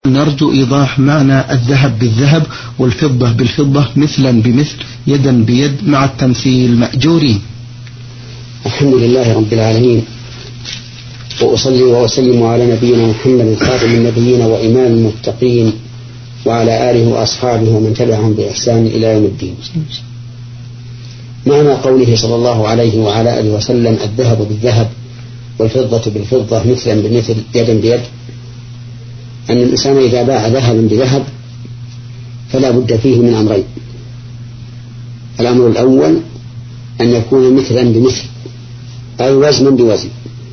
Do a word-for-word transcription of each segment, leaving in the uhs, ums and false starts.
نرجو إيضاح معنى الذهب بالذهب والفضة بالفضة مثلا بمثل يدا بيد مع التمثيل مأجورين. الحمد لله رب العالمين، وأصلي وأسلم على نبينا محمد خاتم النبيين وإمام المتقين وعلى آله وأصحابه ومن تبعهم بإحسان إلى يوم الدين. معنى قوله صلى الله عليه وعلى آله وسلم الذهب بالذهب والفضة بالفضة مثلا بمثل يدا بيد، أن الإنسان إذا باع ذهبا بذهب فلا بد فيه من أمرين. الأمر الأول أن يكون مثلا بمثل أي وزنا بوزن،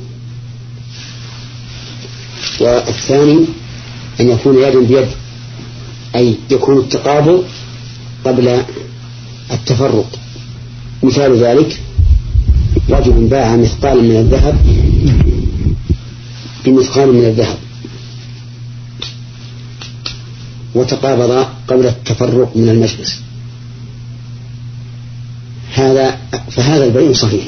والثاني أن يكون يدا بيد أي يكون التقابل قبل التفرق. مثال ذلك رجل باع مثقال من الذهب بمثقال من الذهب وتقابض قبل التفرق من المجلس، هذا فهذا البيع صحيح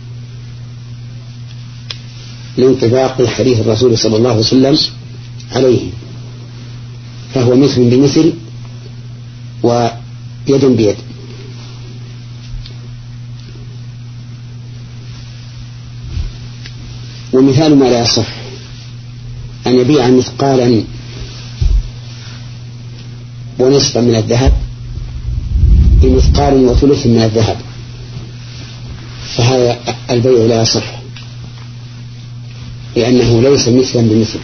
لانطباق حديث الرسول صلى الله عليه وسلم عليه، فهو مثل بمثل ويد بيد. ومثال ما لا يصح أن يبيع مثقالا ونصفا من الذهب بمثقال وثلث من الذهب، فهذا البيع لا يصح لأنه ليس مثلا بمثل،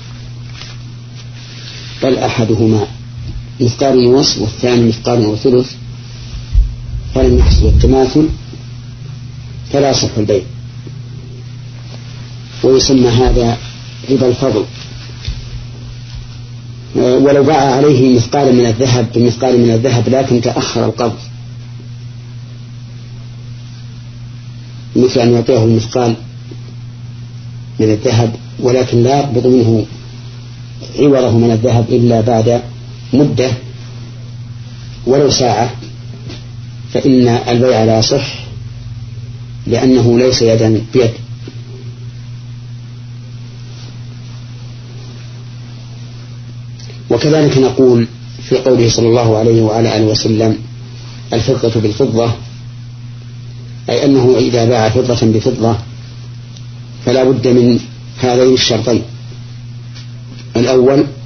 بل أحدهما مثقال ونصف والثاني مثقال وثلث، فلم يحصل التماثل فلا يصح البيع، ويسمى هذا ربا الفضل. ولو باع عليه مثقال من الذهب بمثقال من الذهب لكن تأخر القبض، مثل أن يعطيه المثقال من الذهب ولكن لا يقبض منه عوضه من الذهب إلا بعد مدة ولو ساعة، فإن البيع لا يصح لأنه ليس يدا بيد. وكذلك نقول في قوله صلى الله عليه وعلى آله وسلم الفضة بالفضة، أي أنه إذا باع فضة بفضة فلا بد من هذين الشرطين: الأول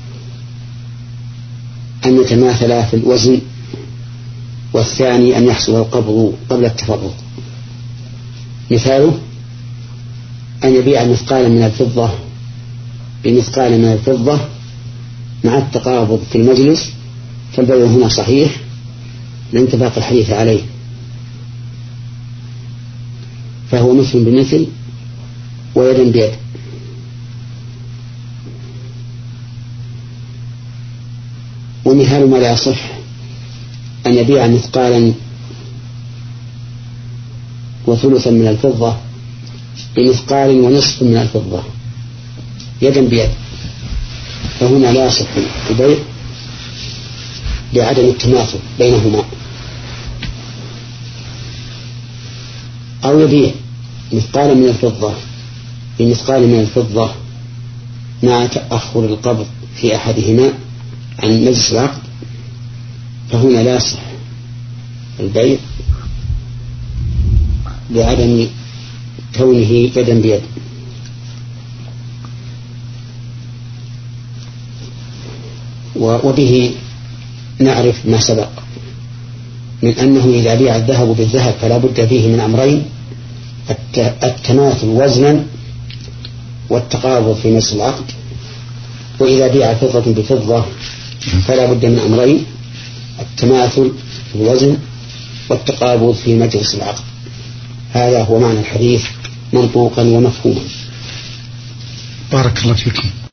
أن يتماثلا في الوزن، والثاني أن يحصل القبض قبل التفرق. مثاله أن يبيع مثقالا من الفضة بمثقال من الفضة مع التقابض في المجلس، فالبيع هنا صحيح لانطباق الحديث عليه، فهو مثل بمثل ويد بيد. ومثال ما لا يصح أن يبيع مثقالا وثلثا من الفضة بمثقال ونصف من الفضة يدا بيد، فهنا لا يصح البيع لعدم التماثل بينهما. أو يبيع مثقالا من الفضة بمثقال من الفضة مع تأخر القبض في أحدهما عن مجلس العقد، فهنا لا يصح البيع لعدم كونه يدا بيد. وبه نعرف ما سبق من أنه إذا بيع الذهب بالذهب فلا بد فيه من أمرين: التماثل وزنا والتقابض في مجلس العقد. وإذا بيع فضة بفضة فلا بد من أمرين: التماثل في الوزن والتقابض في مجلس العقد. هذا هو معنى الحديث منطوقا ومفهوما. بارك الله فيكم.